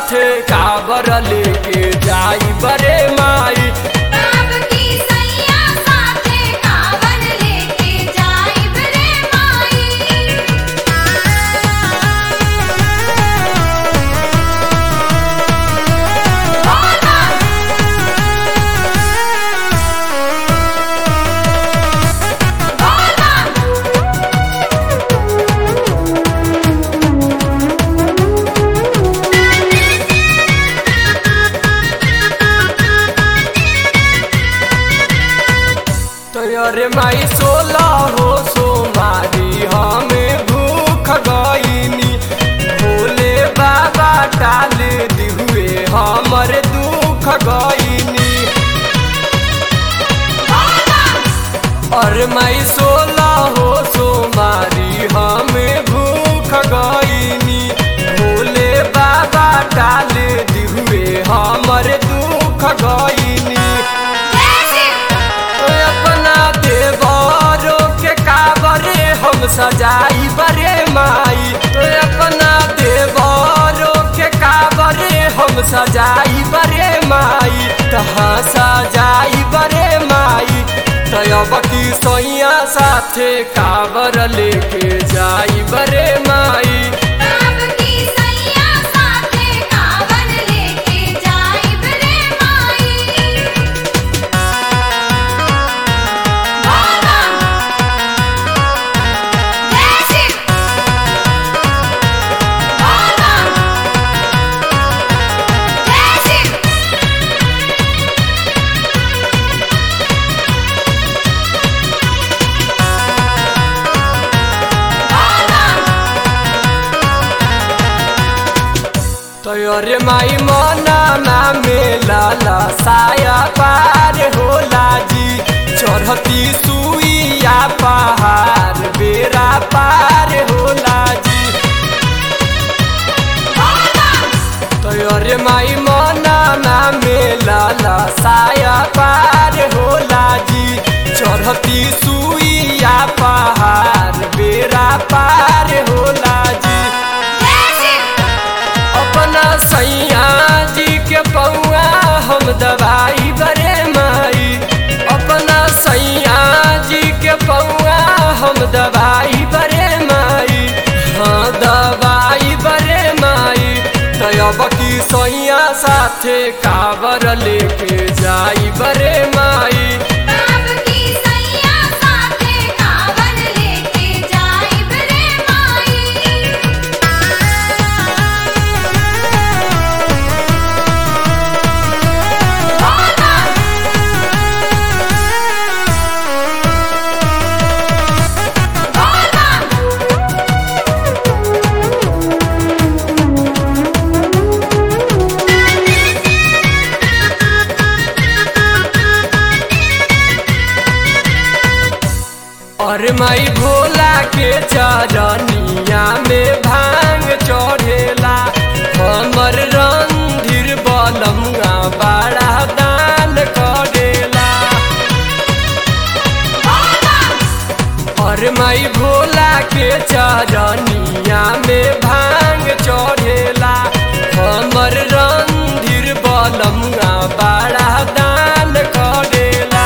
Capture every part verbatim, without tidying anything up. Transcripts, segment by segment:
साथे काबर लेके जाई बरे माई। अब की सैया साथे काबर लेके जाई बरे माई। अरे माई सोला हो सोमारी हमें भूख गईनी, भोले बाबा टाल दिहुए हमर दुख गईनी। अरे माई सोला हो सोमारी हमें भूख गईनी, भोले बाबा टाल दिहुए हमर दुख गईनी। हम सजाई बरे माई तो अपना देवरों के काबरे हम सजाई बरे माई, तहाँ सजाई बरे माई। तब की सैया साथे काबर लेके जाई बरे माई। अब की सैया साथे काबर लेके जाई बरे माई। अरे माई मना में लाला साया पार होला जी, चढ़ती सुइया पहाड़ बेरा पार होला जी। अरे माई मना में लाला साया पार होला जी, चढ़ती सुइया पहाड़ बेरा पार होला जी। अपना सैया जी के पौआ हम दवाई बरे माई, अपना सैया जी के पौआ हम दवाई बरे माई। हाँ दवाई बरे माई। तब की सैया साथे काबर लेके जाई बरे माई। अब की सैया साथे काबर लेके जाई बरे माई। अरे माई भोला के चरनिया में भांग चढ़ेला, हमर रंधीर बलमुआ बड़ा दान करेला। अरे माई भोला के चरनिया में भांग चढ़ेला, हमर रंधीर बलमुआ बड़ा दान करेला।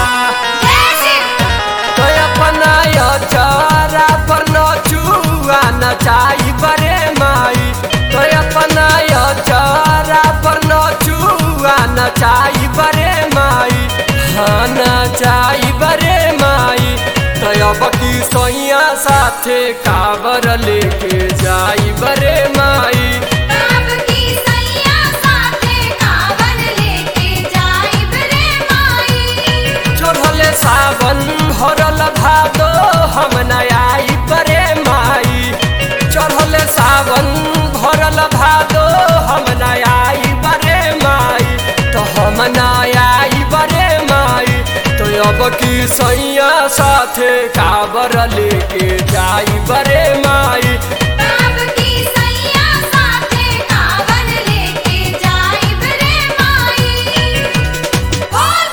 चारा पर नचुआ नचाई बरे माई, तो अपना चारा पर नचुआ नचाई बरे माई। हाँ नचाई बरे माई। तब की सैया साथे काबर लेके जाई बरे माई। अब की सैया साथे काबर लेके जाई बरे माई। चढ़ले सावन भरल भादो हम नयाई बरे माई, चढ़ले सावन भरल भादो हम नयाई बरे माई। तो हम नयाई बरे माई। तो अब की सैया साथे काबर लेके जाई बरे माई।